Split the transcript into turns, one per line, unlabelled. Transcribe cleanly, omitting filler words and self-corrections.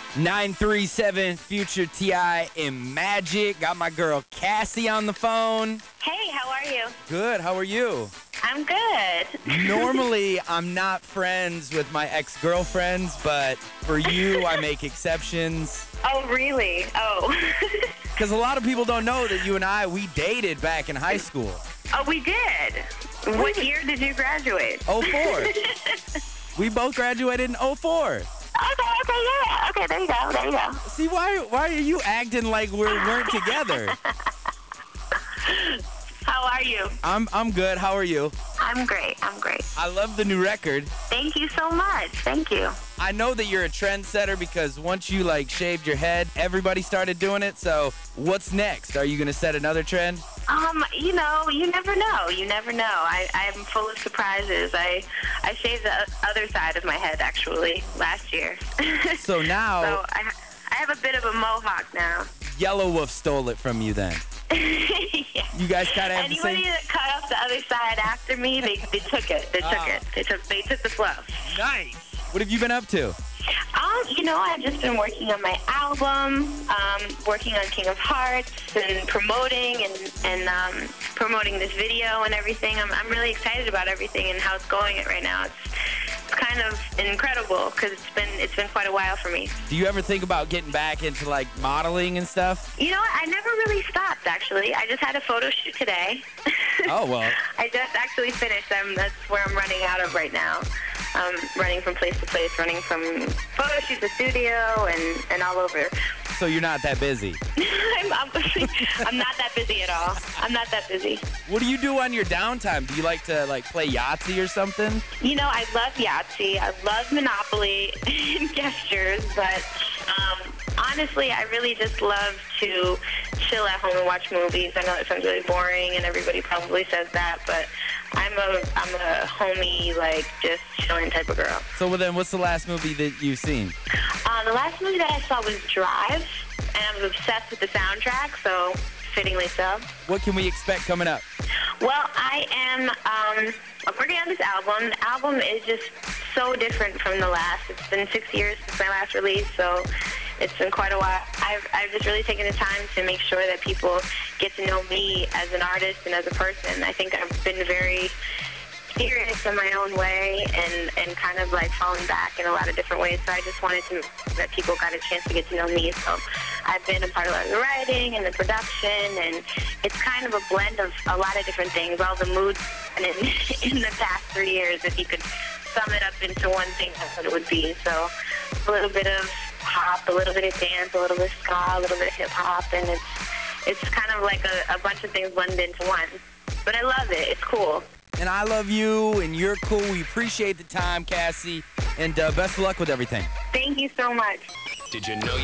937 Future T.I. and Magic. Got my girl Cassie on the phone.
Hey, how are you?
Good, how are you?
I'm good.
Normally, I'm not friends with my ex-girlfriends, but for you, I make exceptions.
Oh, really? Oh.
Because a lot of people don't know that you and we dated back in high school.
Oh, we did. What year did you graduate?
'04. We both graduated in '04.
Okay, yeah. Okay, there you go.
See, why are you acting like we weren't together?
How are you?
I'm good. How are you?
I'm great.
I love the new record.
Thank you so much. Thank you.
I know that you're a trendsetter because once you shaved your head, everybody started doing it. So what's next? Are you going to set another trend?
You never know. I'm full of surprises. I shaved the other side of my head actually last year.
So now,
So I have a bit of a mohawk now.
Yellow Wolf stole it from you then.
Yeah.
You guys kind of have
Anybody that cut off the other side after me, they took it. They took the flow.
Nice. What have you been up to?
I've just been working on my album, working on King of Hearts, and promoting and promoting this video and everything. I'm really excited about everything and how it's going right now. It's kind of incredible because it's been quite a while for me.
Do you ever think about getting back into modeling and stuff?
You know what? I never really stopped, actually. I just had a photo shoot today.
Oh, well.
I just actually finished. That's where I'm running out of right now. Running from place to place, running from photo shoot to studio and all over.
So you're not that busy?
I'm not that busy at all. I'm not that busy.
What do you do on your downtime? Do you like to play Yahtzee or something?
I love Yahtzee. I love Monopoly and Gestures, but honestly, I really just love to chill at home and watch movies. I know it sounds really boring, and everybody probably says that, but I'm a homey, just chilling type of girl.
So then what's the last movie that you've seen?
The last movie that I saw was Drive, and I was obsessed with the soundtrack, so fittingly so.
What can we expect coming up?
Well, I am working on this album. The album is just so different from the last. It's been 6 years since my last release, so it's been quite a while. I've just really taken the time to make sure that people get to know me as an artist and as a person. I think I've been very serious in my own way and kind of falling back in a lot of different ways. So I just wanted to that people got a chance to get to know me. So I've been a part of a lot of the writing and the production, and it's kind of a blend of a lot of different things, all the moods in the past 3 years. If you could sum it up into one thing, that's what it would be. So a little bit of pop, a little bit of dance, a little bit of ska, a little bit of hip-hop, and it's kind of like a bunch of things blended into one. But I love it. It's cool.
And I love you, and you're cool. We appreciate the time, Cassie, and best of luck with everything.
Thank you so much.
Did you know